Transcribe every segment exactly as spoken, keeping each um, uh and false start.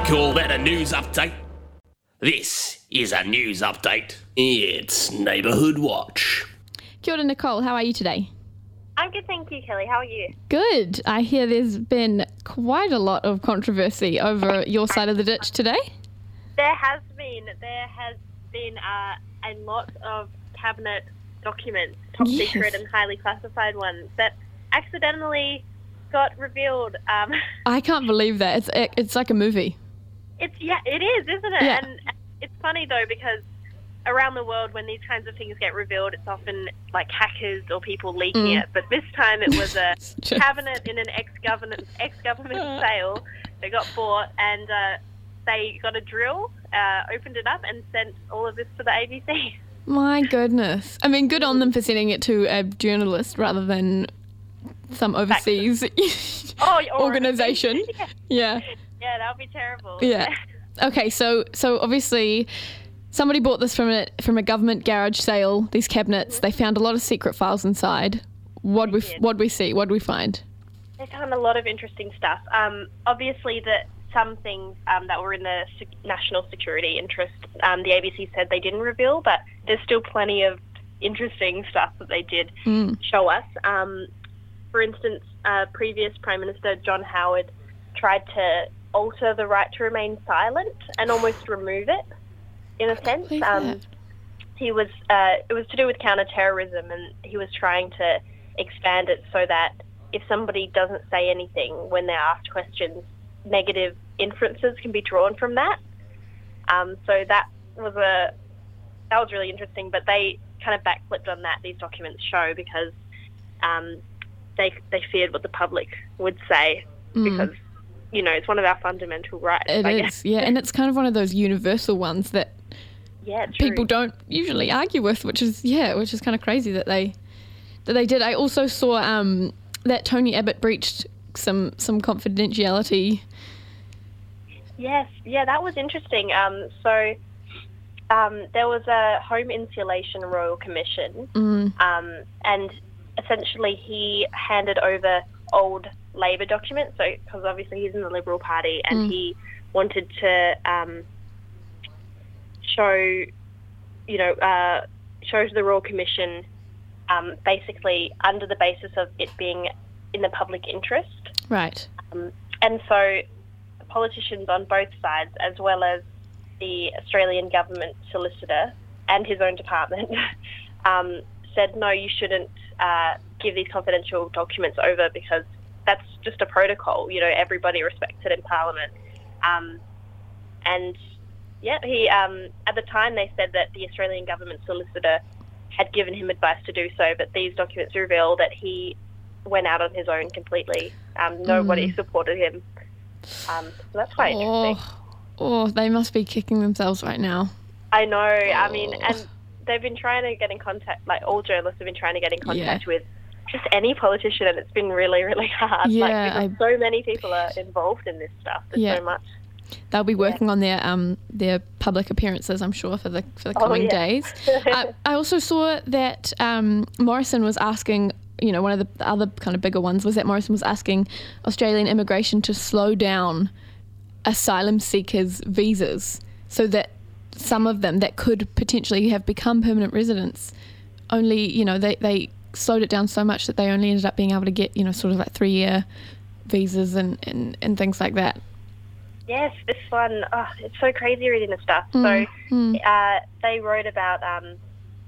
Call that a news update? This is a news update. It's Neighbourhood Watch. Kia ora, Nicole. How are you today? I'm good, thank you, Kelly. How are you? Good. I hear there's been quite a lot of controversy over your side of the ditch today. There has been. There has been uh, a lot of cabinet documents, top Yes. secret and highly classified ones, that accidentally got revealed. Um, I can't believe that. It's it, it's like a movie. it's yeah, it is, isn't it? Yeah. And it's funny though, because around the world, when these kinds of things get revealed, it's often like hackers or people leaking Mm. it. But this time, it was a Just- cabinet in an ex-government ex-government sale. They got bought, and uh, they got a drill, uh, opened it up, and sent all of this to the A B C. My goodness. I mean, good on them for sending it to a journalist rather than some overseas Oh, or- organisation. Yeah, Yeah. yeah, that would be terrible. Yeah. Okay, so so obviously somebody bought this from a from a government garage sale, these cabinets. They found a lot of secret files inside. What'd we did. what'd we see? What'd we find? They found a lot of interesting stuff. Um, obviously, that some things um, that were in the sec- national security interest, um, the A B C said they didn't reveal, but there's still plenty of interesting stuff that they did Mm. show us. Um, for instance, uh, previous Prime Minister John Howard tried to alter the right to remain silent and almost remove it, in a sense. believe Um, that. he was uh, it was to do with counter-terrorism, and he was trying to expand it so that if somebody doesn't say anything when they're asked questions, negative inferences can be drawn from that. Um, so that was a that was really interesting, but they kind of backflipped on that, these documents show, because um, they they feared what the public would say, because you know it's one of our fundamental rights. It I is, guess. yeah, and it's kind of one of those universal ones that Yeah, true. people don't usually argue with, which is yeah, which is kind of crazy that they that they did. I also saw um, that Tony Abbott breached some some confidentiality. Yes, yeah, that was interesting. Um, so um, there was a Home Insulation Royal Commission, Mm. um, and essentially he handed over old Labor documents. So, because obviously he's in the Liberal Party, and Mm. he wanted to um, show, you know, uh, show to the Royal Commission, um, basically under the basis of it being in the public interest. Right. Um, and so politicians on both sides, as well as the Australian government solicitor and his own department, um, said, no, you shouldn't uh, give these confidential documents over, because that's just a protocol. You know, everybody respects it in Parliament. Um, and, yeah, he um, at the time they said that the Australian government solicitor had given him advice to do so, but these documents reveal that he went out on his own completely. Um, nobody supported him. Um, so that's quite interesting. Oh, oh, they must be kicking themselves right now. I know. I mean, Oh. and they've been trying to get in contact, like all journalists have been trying to get in contact Yeah. with just any politician, and it's been really, really hard. Yeah, like, because so many people are involved in this stuff. There's Yeah. so much. They'll be working on their um their public appearances, I'm sure, for the for the Oh, coming yeah. days. I, I also saw that um, Morrison was asking, you know, one of the other kind of bigger ones was that Morrison was asking Australian immigration to slow down asylum seekers' visas, so that some of them that could potentially have become permanent residents only, you know, they, they slowed it down so much that they only ended up being able to get, you know, sort of like three-year visas and, and, and things like that. Yes, this one, oh, it's so crazy reading this stuff. Mm, So mm. uh, they wrote about, um,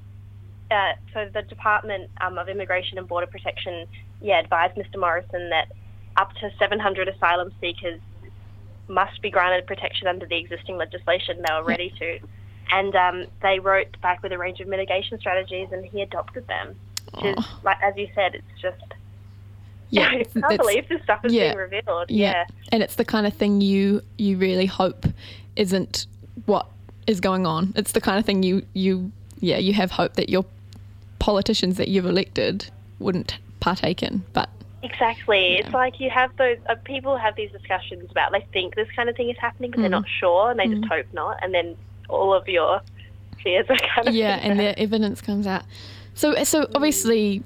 uh, so the Department um, of Immigration and Border Protection, yeah, advised Mister Morrison that up to seven hundred asylum seekers must be granted protection under the existing legislation. They were ready to. And um, they wrote back with a range of mitigation strategies, and he adopted them. Which is, Oh. like, as you said, it's just, Yeah, I can't that's- believe this stuff is yeah, being revealed. Yeah. Yeah. And it's the kind of thing you you really hope isn't what is going on. It's the kind of thing you you yeah, you have hope that your politicians that you've elected wouldn't partake in. But Exactly. Yeah. It's like you have those, uh, people have these discussions about, they think this kind of thing is happening, but they're Mm. not sure, and they Mm. just hope not, and then all of your fears are kind of yeah, and confirmed. the evidence comes out. So so obviously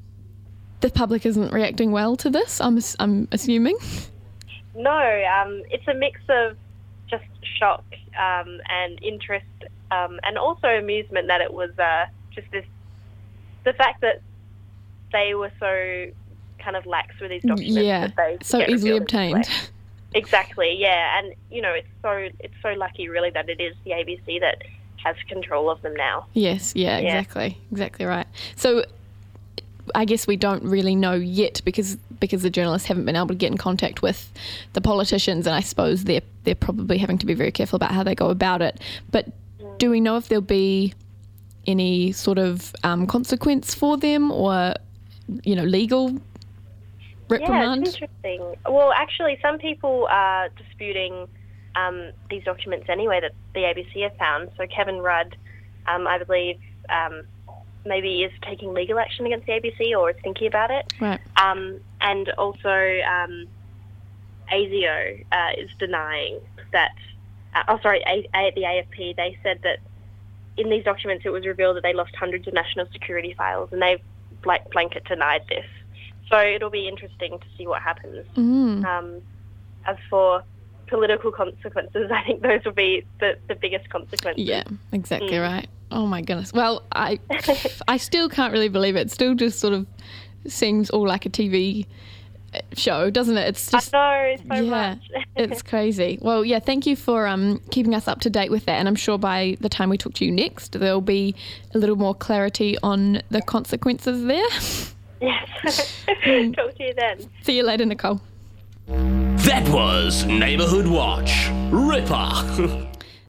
the public isn't reacting well to this, I'm ass- I'm assuming. No, um, it's a mix of just shock um, and interest um, and also amusement that it was uh, just this, the fact that they were so kind of lax with these documents. Yeah, that they so get easily revealed obtained. anyway. Exactly, yeah, and you know it's so it's so lucky really that it is the A B C that has control of them now. Yes, yeah, Yeah. exactly, exactly right. So I guess we don't really know yet because because the journalists haven't been able to get in contact with the politicians, and I suppose they're they're probably having to be very careful about how they go about it. But do we know if there'll be any sort of um, consequence for them, or you know, legal reprimand? Yeah, it's interesting. Well, actually, some people are disputing um, these documents anyway that the A B C have found. So Kevin Rudd, um, I believe, um, maybe is taking legal action against the A B C or is thinking about it. Right. Um, and also um, ASIO uh, is denying that, uh, oh sorry, a- a- the A F P, they said that in these documents it was revealed that they lost hundreds of national security files, and they've like blanket denied this. So it'll be interesting to see what happens. Mm. Um, as for political consequences, I think those will be the, the biggest consequences. Yeah, exactly Mm. right. Oh my goodness. Well, I I still can't really believe it. It still just sort of seems all like a T V show, doesn't it? It's just I know, so yeah, much. it's crazy. Well, yeah, thank you for um, keeping us up to date with that. And I'm sure by the time we talk to you next, there'll be a little more clarity on the consequences there. Yes. Talk to you then. See you later, Nicole. That was Neighbourhood Watch. Ripper.